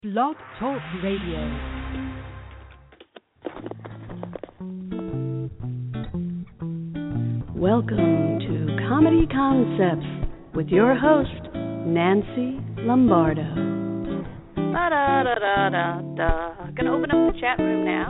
Blog Talk Radio. Welcome to Comedy Concepts with your host, Nancy Lombardo. Da-da-da-da-da-da. Gonna open up the chat room now.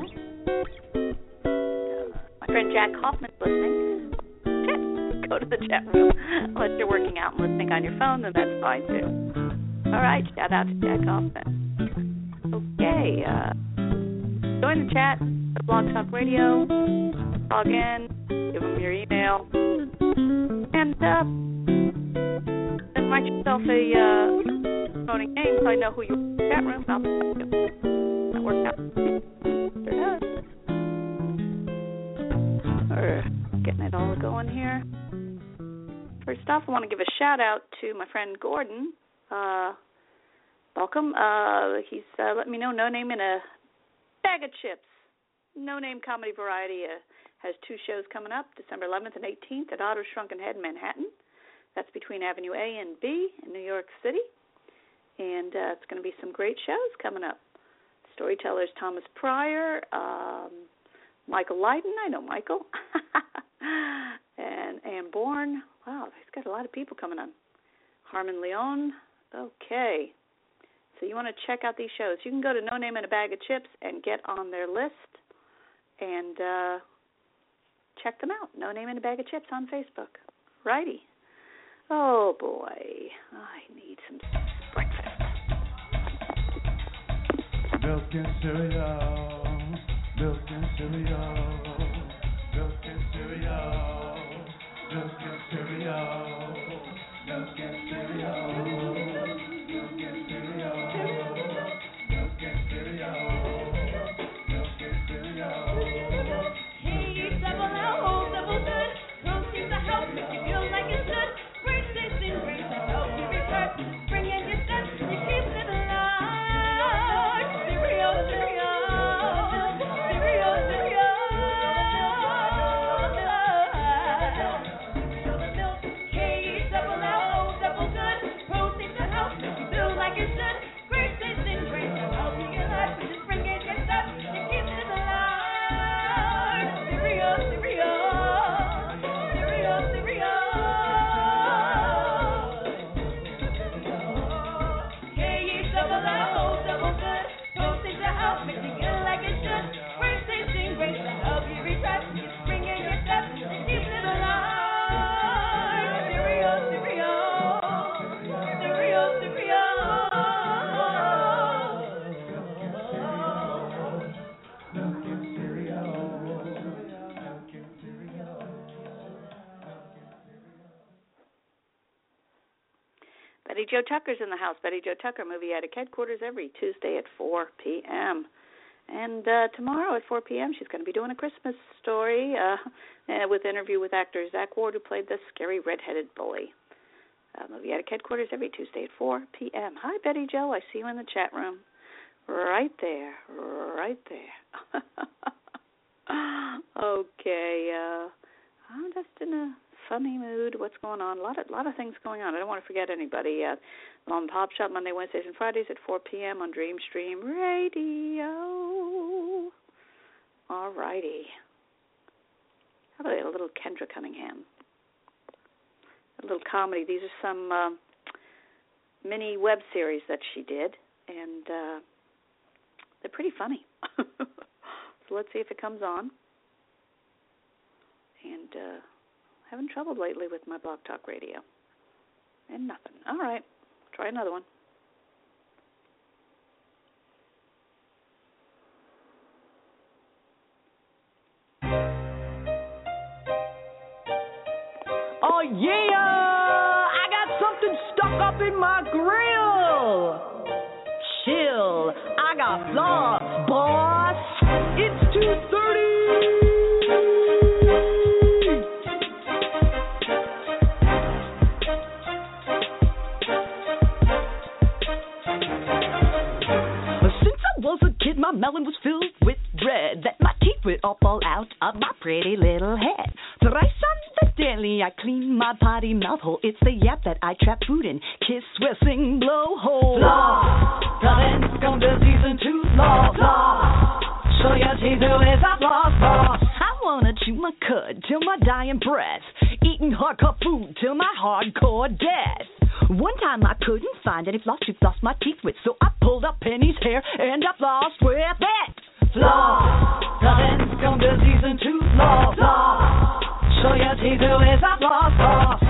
My friend Jack Hoffman's listening. Go to the chat room. Unless you're working out and listening on your phone, then that's fine too. All right, shout out to Jack Hoffman. Okay, join the chat at Blog Talk Radio. Log in, give them your email, and then write yourself a voting name so I know who you are in the chat room. I'll that worked out. Sure does. We're getting it all going here. First off, I want to give a shout out to my friend Gordon. Welcome. He's let me know No Name in a Bag of Chips. No Name Comedy Variety has two shows coming up, December 11th and 18th at Otto's Shrunken Head in Manhattan. That's between Avenue A and B in New York City. And it's going to be some great shows coming up. Storytellers Thomas Pryor, Michael Lydon, I know Michael, and Ann Bourne. Wow, he's got a lot of people coming on. Harmon Leon. Okay. So you want to check out these shows. You can go to No Name in a Bag of Chips and get on their list and check them out. No Name in a Bag of Chips on Facebook. Righty. Oh, boy. I need some breakfast. Milk and cereal. Milk and cereal. Milk and cereal. Milk and cereal. Milk and cereal. Betty Jo Tucker's in the house. Betty Jo Tucker, Movie Attic Headquarters, every Tuesday at 4 p.m. And tomorrow at 4 p.m. she's going to be doing a Christmas story with interview with actor Zach Ward, who played the scary redheaded bully. Movie Attic Headquarters every Tuesday at 4 p.m. Hi, Betty Jo. I see you in the chat room. Right there. Right there. Okay. I'm just in a funny mood. What's going on? A lot of things going on. I don't want to forget anybody. Mom and Pop Shop Monday, Wednesdays, and Fridays at 4 p.m. on Dreamstream Radio. All righty. How about a little Kendra Cunningham? A little comedy. These are some mini web series that she did, and they're pretty funny. So let's see if it comes on. And having trouble lately with my Blog Talk Radio. And nothing. All right. Try another one. Oh, yeah! I got something stuck up in my grill. Chill. I got flaws, boss. It's 2:30. My melon was filled with dread that my teeth would all fall out of my pretty little head. Thrice on the day Gently I clean my potty mouth hole. It's the yap that I trap food in. Kiss, swear, sing, blow hole. Floss, darling, gum disease and tooth loss. Floss, show your teeth who is a floss boss. I wanna chew my cud till my dying breath. Eating hardcore food till my hardcore death. One time I couldn't find any floss to floss my teeth with, so I pulled up Penny's hair and I flossed with it. Floss, darling, gum disease and tooth loss. Floss, show your teeth who is a floss boss.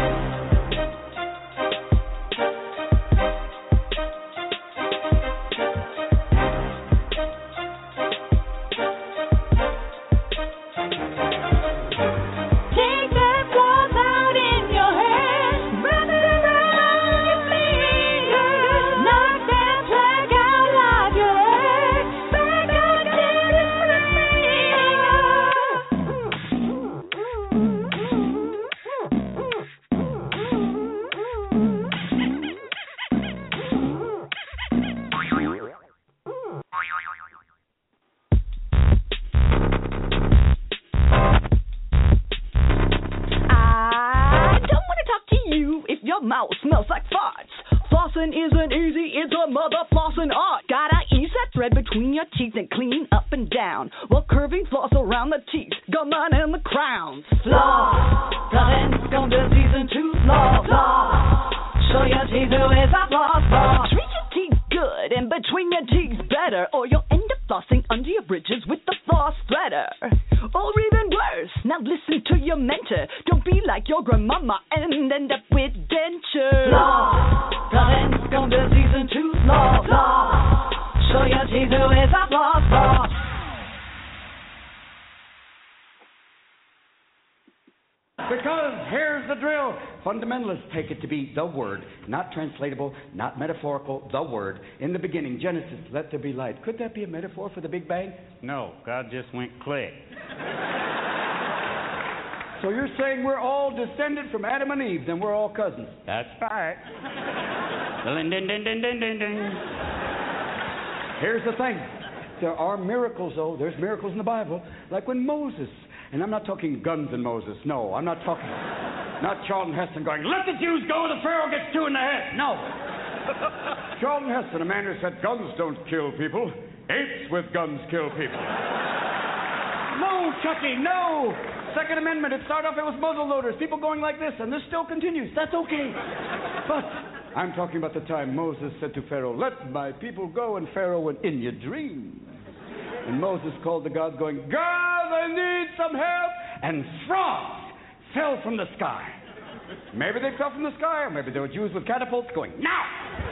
Mouth smells like farts. Flossing isn't easy, it's a mother flossing art. Gotta ease that thread between your teeth and clean up and down, while curving floss around the teeth, gum line and the crowns. Floss, darling, gum disease and tooth loss. Floss, show your teeth who is a floss boss. Treat your teeth good and between your teeth better, or you'll end up flossing under your bridges with the floss threader. Or even worse, now listen to your mentor. Don't be like your grandmama and end up with denture. Floss, darling, gum disease and tooth loss. Floss, show your teeth who is a floss boss. Because here's the drill. Fundamentalists take it to be the Word, not translatable, not metaphorical, the Word. In the beginning, Genesis, let there be light. Could that be a metaphor for the Big Bang? No, God just went click. So you're saying we're all descended from Adam and Eve, then we're all cousins. That's right. Ding, ding, ding, ding, ding, ding, ding. Here's the thing. There are miracles, though. There's miracles in the Bible, like when Moses, and I'm not talking guns and Moses. No, I'm not talking, not Charlton Heston going, let the Jews go, the Pharaoh gets 2 in the head. No. Charlton Heston, a man who said guns don't kill people. Apes with guns kill people. No, Chucky, no. Second Amendment, it started off, it was muzzle loaders, people going like this, and this still continues. That's okay. But I'm talking about the time Moses said to Pharaoh, let my people go, and Pharaoh went, in your dream. And Moses called to God going, God, I need some help. And frogs fell from the sky. Maybe they fell from the sky, or maybe they were Jews with catapults going, now!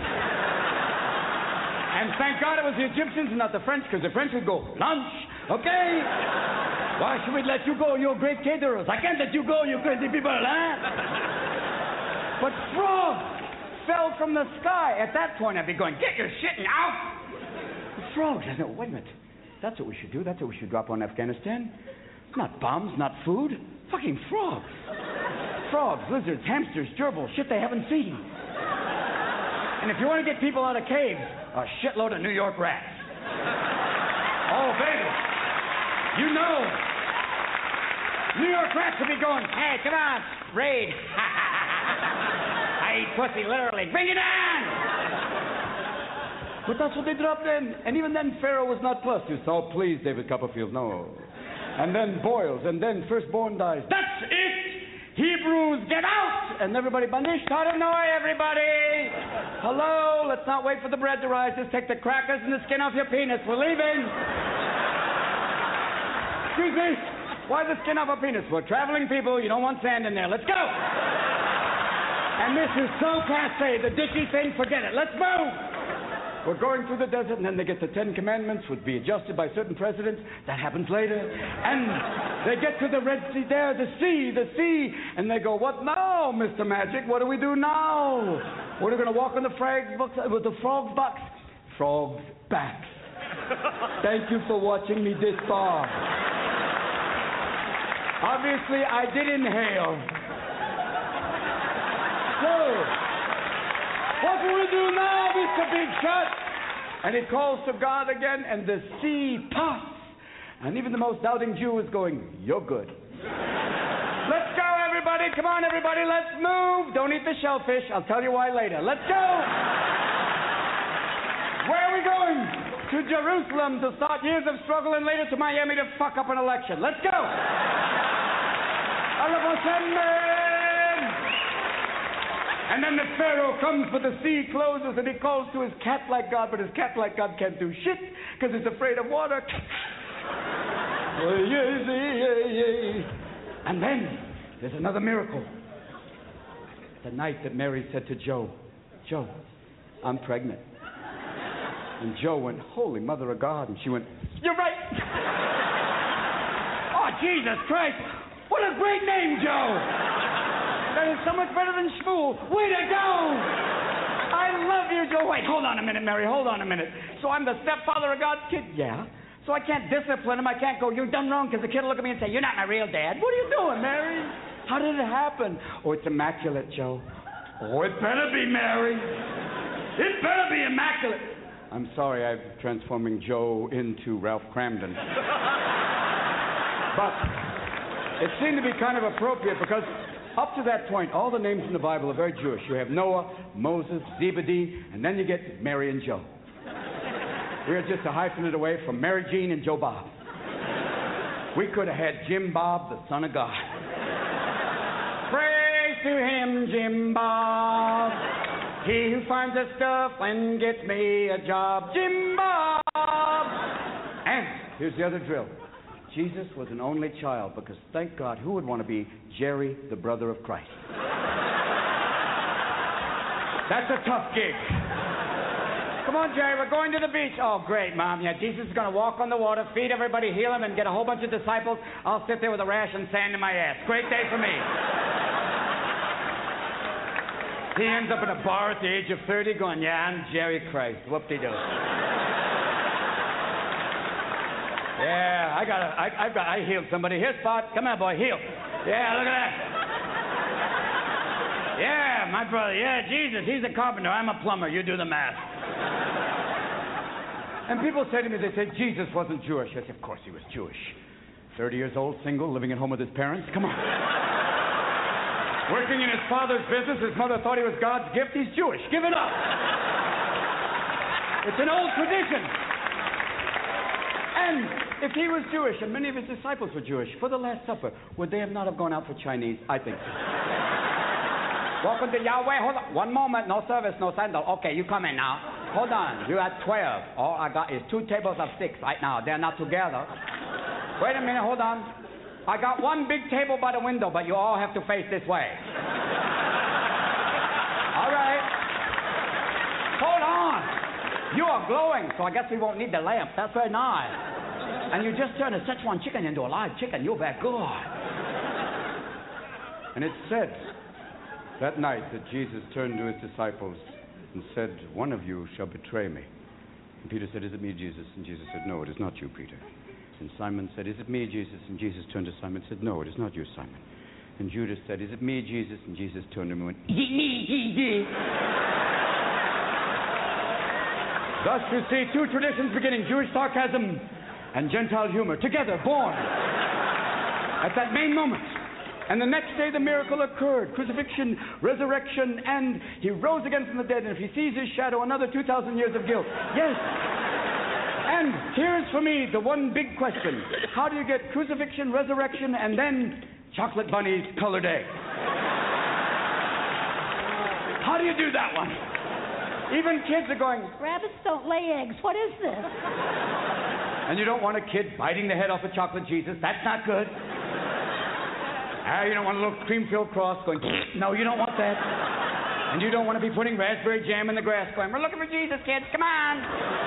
And thank God it was the Egyptians and not the French, because the French would go, lunch, okay? Why should we let you go? You're great caterers. I can't let you go, you crazy people, huh? But frogs fell from the sky. At that point, I'd be going, get your shit out! Frogs. I know, wait a minute. That's what we should do. That's what we should drop on Afghanistan. Not bombs, not food. Fucking frogs. Frogs, lizards, hamsters, gerbils, shit they haven't seen. And if you want to get people out of caves, a shitload of New York rats. Oh, baby. You know. New York rats will be going, hey, come on, raid. I eat pussy, literally. Bring it on! But that's what they dropped in. And even then, Pharaoh was not plus. You saw, please, David Copperfield, no. And then boils, and then firstborn dies. That's it! Hebrews, get out! And everybody, Banish, Taranoi, everybody! Hello, let's not wait for the bread to rise. Just take the crackers and the skin off your penis. We're leaving. Excuse me, why the skin off a penis? We're traveling people. You don't want sand in there. Let's go! And this is so passe, the dicky thing, forget it. Let's move! We're going through the desert, and then they get the 10 Commandments, would be adjusted by certain presidents. That happens later. And they get to the Red Sea there, the sea, and they go, what now, Mr. Magic? What do we do now? We're going to walk on the with the frog's box. Frog's backs. Thank you for watching me this far. Obviously, I did inhale. So, what will we do now, Mr. Big Shot? And he calls to God again, and the sea parts. And even the most doubting Jew is going, you're good. Let's go, everybody. Come on, everybody, let's move. Don't eat the shellfish. I'll tell you why later. Let's go. Where are we going? To Jerusalem to start years of struggle and later to Miami to fuck up an election. Let's go. And then the Pharaoh comes, but the sea closes, and he calls to his cat-like God, but his cat-like God can't do shit because he's afraid of water. And then there's another miracle. The night that Mary said to Joe, Joe, I'm pregnant. And Joe went, Holy Mother of God. And she went, you're right. Oh, Jesus Christ. What a great name, Joe. That is so much better than Shmuel. Way to go. I love you, Joe. Wait, hold on a minute, Mary. Hold on a minute. So I'm the stepfather of God's kid? Yeah. So I can't discipline him. I can't go, you've done wrong, because the kid will look at me and say, you're not my real dad. What are you doing, Mary? How did it happen? Oh, it's immaculate, Joe. Oh, it better be, Mary. It better be immaculate. I'm sorry, I'm transforming Joe into Ralph Cramden. But it seemed to be kind of appropriate because up to that point, all the names in the Bible are very Jewish. You have Noah, Moses, Zebedee, and then you get Mary and Joe. We're just a hyphenate away from Mary Jean and Joe Bob. We could have had Jim Bob, the son of God. Praise to him, Jim Bob. He who finds a stuff and gets me a job. Jim Bob! And here's the other drill. Jesus was an only child because, thank God, who would want to be Jerry, the brother of Christ? That's a tough gig. Come on, Jerry, we're going to the beach. Oh, great, Mom. Yeah, Jesus is going to walk on the water, feed everybody, heal them, and get a whole bunch of disciples. I'll sit there with a rash and sand in my ass. Great day for me. He ends up in a bar at the age of 30 going, yeah, I'm Jerry Christ. Whoop-de-doo. Yeah, I healed somebody. Here, Spot. Come on, boy, heal. Yeah, look at that. Yeah, my brother. Yeah, Jesus, he's a carpenter. I'm a plumber. You do the math. And people say to me, they say, Jesus wasn't Jewish. I say, of course he was Jewish. 30 years old, single, living at home with his parents. Come on. Working in his father's business, his mother thought he was God's gift. He's Jewish. Give it up. It's an old tradition. And if he was Jewish, and many of his disciples were Jewish, for the Last Supper, would they not have gone out for Chinese? I think so. Welcome to Yahweh. Hold on. One moment. No service, no sandal. Okay, you come in now. Hold on. You had 12. All I got is 2 tables of 6 right now. They're not together. Wait a minute. Hold on. I got one big table by the window, but you all have to face this way. All right. Hold on. You are glowing, so I guess we won't need the lamp. That's very nice. And you just turned a Szechuan chicken into a live chicken. You're very good. And it said that night that Jesus turned to his disciples and said, one of you shall betray me. And Peter said, is it me, Jesus? And Jesus said, no, it is not you, Peter. And Simon said, is it me, Jesus? And Jesus turned to Simon and said, no, it is not you, Simon. And Judas said, is it me, Jesus? And Jesus turned to him and went, Thus you see 2 traditions beginning, Jewish sarcasm and Gentile humor, together, born at that main moment. And the next day the miracle occurred, crucifixion, resurrection, and he rose again from the dead. And if he sees his shadow, another 2,000 years of guilt. Yes. And here's for me the one big question. How do you get crucifixion, resurrection, and then chocolate bunnies, colored eggs? How do you do that one? Even kids are going, rabbits don't lay eggs. What is this? And you don't want a kid biting the head off of chocolate Jesus. That's not good. You don't want a little cream-filled cross going, no, you don't want that. And you don't want to be putting raspberry jam in the grass going, we're looking for Jesus, kids. Come on.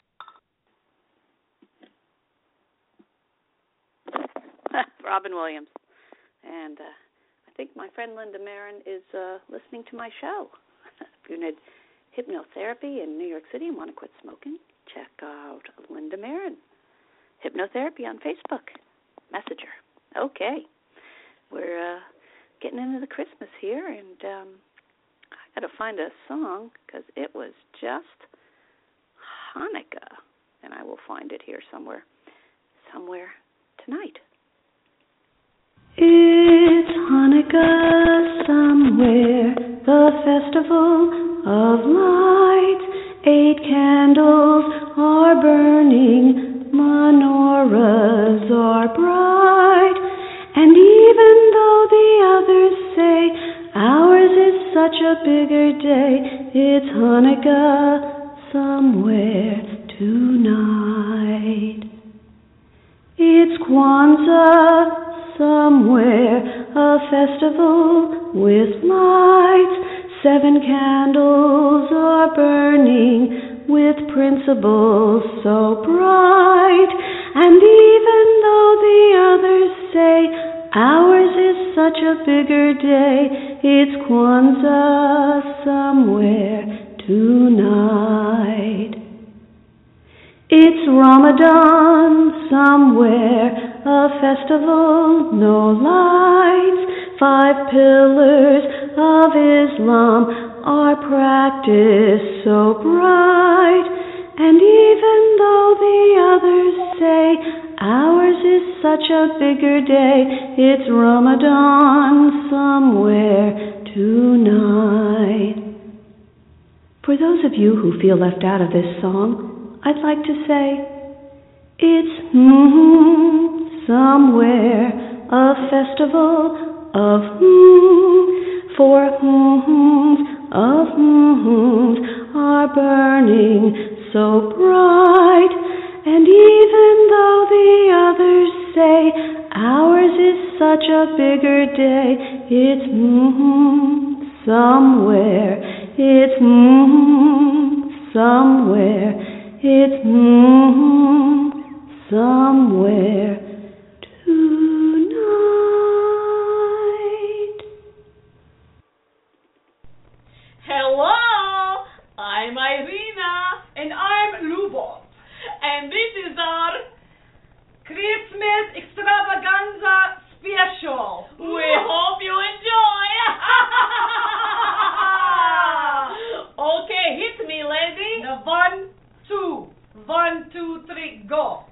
Robin Williams. And I think my friend Linda Marin is listening to my show. If you need hypnotherapy in New York City and want to quit smoking, check out Linda Marin. Hypnotherapy on Facebook. Messenger. Okay. We're getting into the Christmas here, and I got to find a song because it was just Hanukkah, and I will find it here somewhere tonight. It's Hanukkah somewhere, the festival of lights. 8 candles are burning, menorahs are bright. And even though the others say ours is such a bigger day, it's Hanukkah somewhere tonight. It's Kwanzaa somewhere, a festival with lights. 7 candles are burning with principles so bright. And even though the others say ours is such a bigger day, it's Kwanzaa somewhere tonight. It's Ramadan somewhere, a festival, no lights. 5 pillars of Islam are practiced so bright. And even though the others say ours is such a bigger day, it's Ramadan somewhere tonight. For those of you who feel left out of this song, I'd like to say, it's somewhere, a festival of for of are burning so bright. And even though the others say ours is such a bigger day, it's somewhere, it's somewhere, it's somewhere tonight. Hello, I'm Irina, and I'm Lubov, and this is our Christmas extravaganza special. We hope you enjoy. Okay, hit me, lady. The 1, 2, 1, 2, 3, go.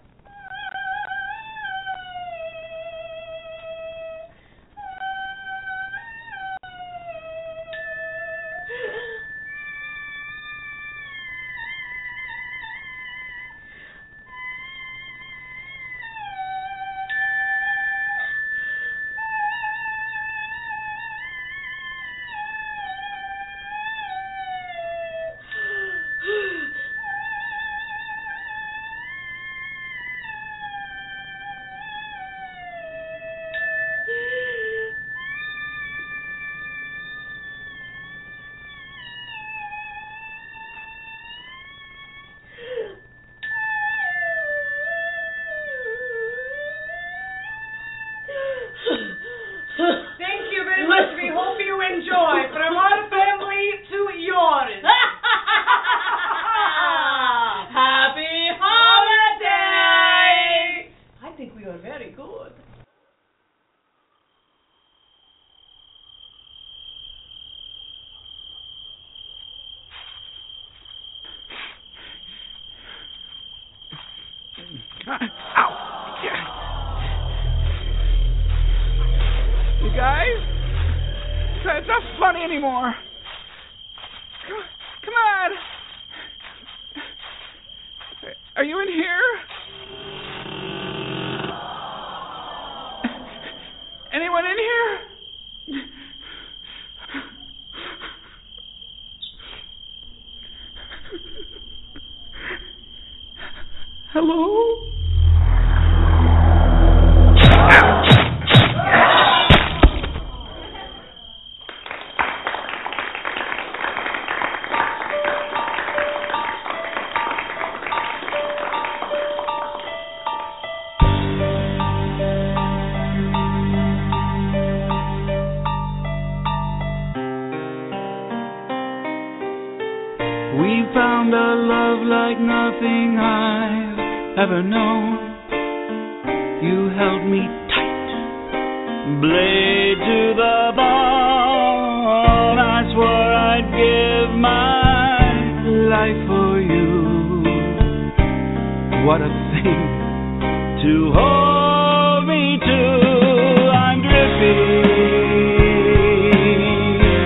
Thank you very much. We hope you enjoy. From our family to yours. Happy holidays! I think we are very good. Ow! Yeah. You guys? It's not funny anymore. Come on. Are you in here? Anyone in here? Hello? We found a love like nothing I've ever known. You held me tight, blade to the bone. I swore I'd give my life for you. What a thing to hold me to. I'm dripping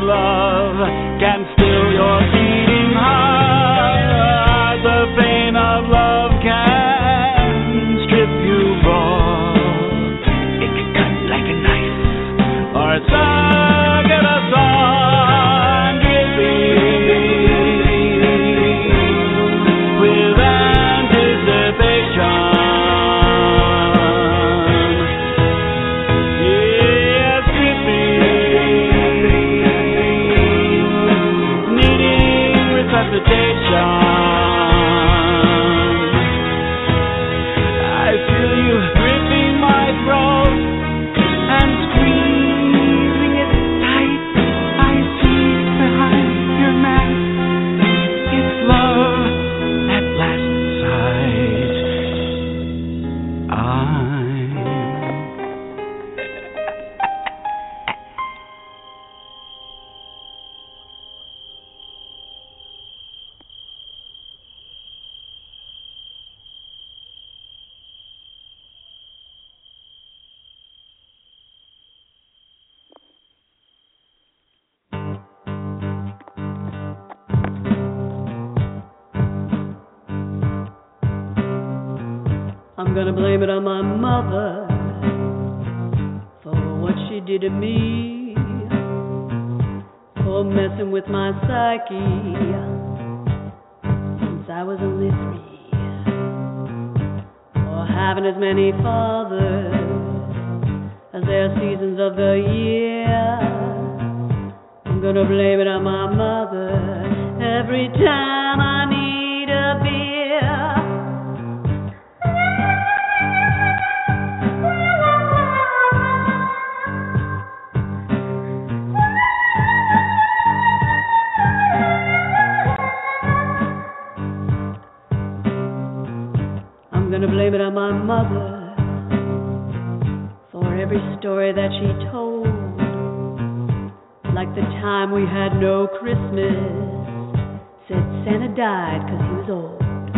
love can still your beating heart. The pain of love can strip you raw. It can cut like a knife or a suck at a song, dripping with anticipation. I feel you gripping my throat and squeezing it tight. I see behind your mask, it's love at last sight. I'm gonna blame it on my mother for what she did to me, for messing with my psyche since I was only 3, for having as many fathers as there are seasons of the year. I'm gonna blame it on my mother every time I need a beer. I'm gonna blame it on my mother for every story that she told, like the time we had no Christmas, said Santa died 'cause he was old.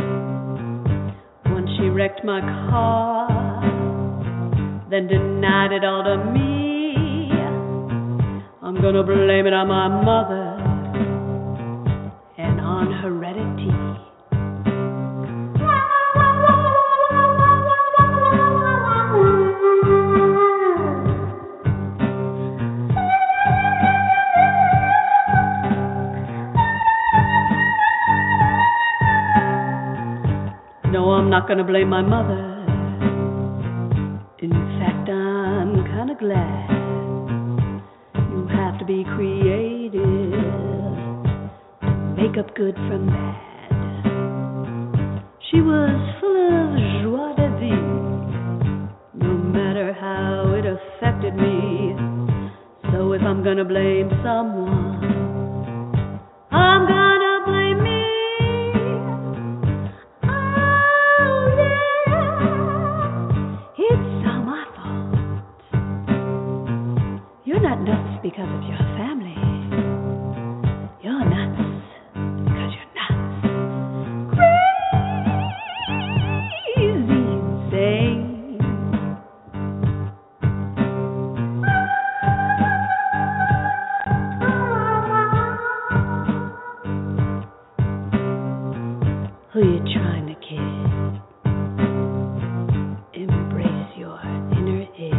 Once she wrecked my car, then denied it all to me. I'm gonna blame it on my mother and on heredity. I'm not gonna blame my mother. In fact, I'm kinda glad. You have to be creative to make up good from bad. She was full of joie de vivre, no matter how it affected me. So if I'm gonna blame someone, I'm gonna blame me. Because of your family. You're nuts because you're nuts. Crazy insane. Who you trying to kid? Embrace your inner id.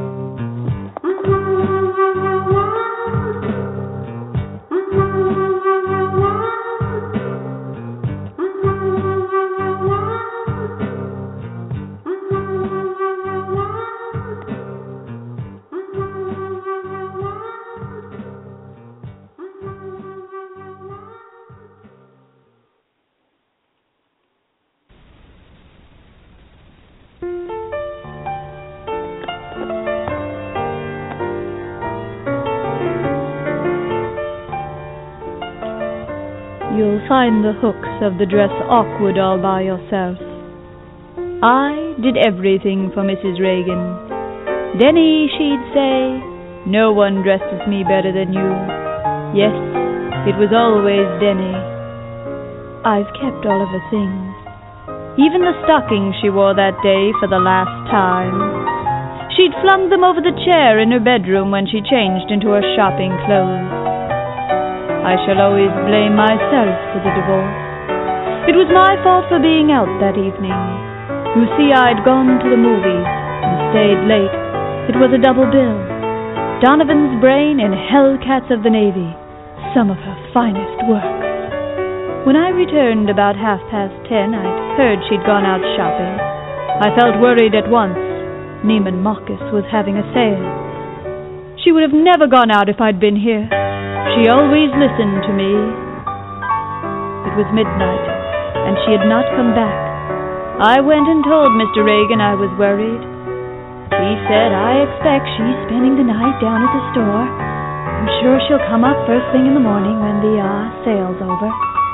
You'll find the hooks of the dress awkward all by yourself. I did everything for Mrs. Reagan. Denny, she'd say, no one dresses me better than you. Yes, it was always Denny. I've kept all of her things, even the stockings she wore that day for the last time. She'd flung them over the chair in her bedroom when she changed into her shopping clothes. I shall always blame myself for the divorce. It was my fault for being out that evening. You see, I'd gone to the movies and stayed late. It was a double bill. Donovan's Brain and Hellcats of the Navy, some of her finest work. When I returned about 10:30, I'd heard she'd gone out shopping. I felt worried at once. Neiman Marcus was having a sale. She would have never gone out if I'd been here. She always listened to me. It was midnight, and she had not come back. I went and told Mr. Reagan I was worried. He said, I expect she's spending the night down at the store. I'm sure she'll come up first thing in the morning when the sale's over.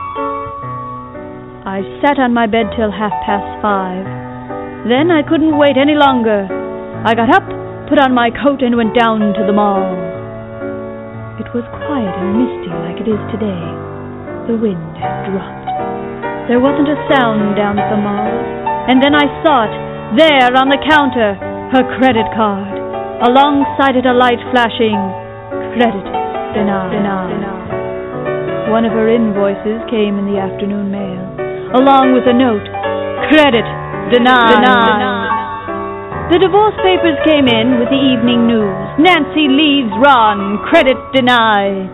I sat on my bed till 5:30. Then I couldn't wait any longer. I got up, put on my coat, and went down to the mall. It was quiet and misty like it is today. The wind had dropped. There wasn't a sound down at the mall. And then I saw it, there on the counter, her credit card. Alongside it a light flashing, credit denied. One of her invoices came in the afternoon mail, along with a note, credit denied. The divorce papers came in with the evening news. Nancy leaves Ron, credit denied.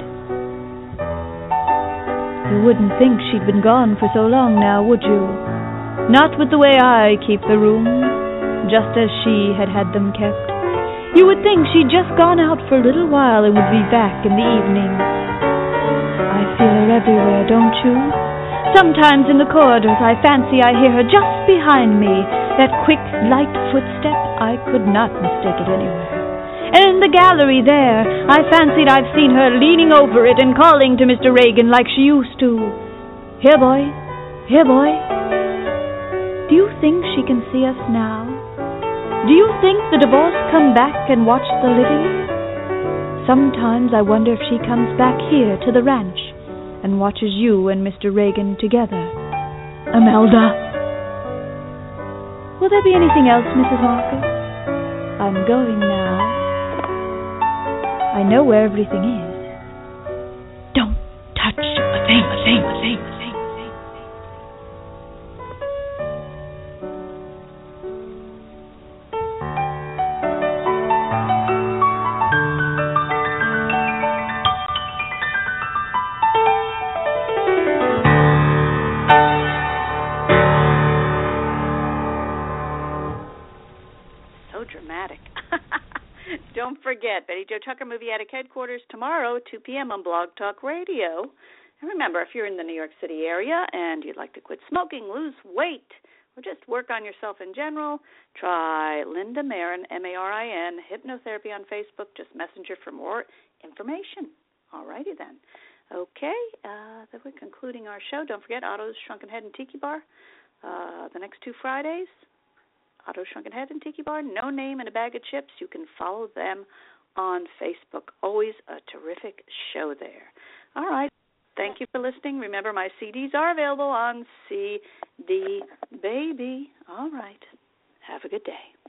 You wouldn't think she'd been gone for so long now, would you? Not with the way I keep the rooms, just as she had had them kept. You would think she'd just gone out for a little while and would be back in the evening. I feel her everywhere, don't you? Sometimes in the corridors I fancy I hear her just behind me. That quick, light footstep, I could not mistake it anywhere. And in the gallery there, I fancied I've seen her leaning over it and calling to Mr. Reagan like she used to. Here, boy. Here, boy. Do you think she can see us now? Do you think the divorced come back and watch the living? Sometimes I wonder if she comes back here to the ranch and watches you and Mr. Reagan together. Imelda. Will there be anything else, Mrs. Marcus? I'm going now. I know where everything is. Don't touch a thing. Don't forget, Betty Jo Tucker Movie Attic Headquarters tomorrow, 2 p.m. on Blog Talk Radio. And remember, if you're in the New York City area and you'd like to quit smoking, lose weight, or just work on yourself in general, try Linda Marin, M-A-R-I-N, Hypnotherapy on Facebook. Just messenger for more information. All righty then. Okay, then we're concluding our show. Don't forget Otto's Shrunken Head and Tiki Bar the next 2 Fridays. Otto's Shrunken Head and Tiki Bar, No Name and a Bag of Chips. You can follow them on Facebook. Always a terrific show there. All right. Thank you for listening. Remember, my CDs are available on CD Baby. All right. Have a good day.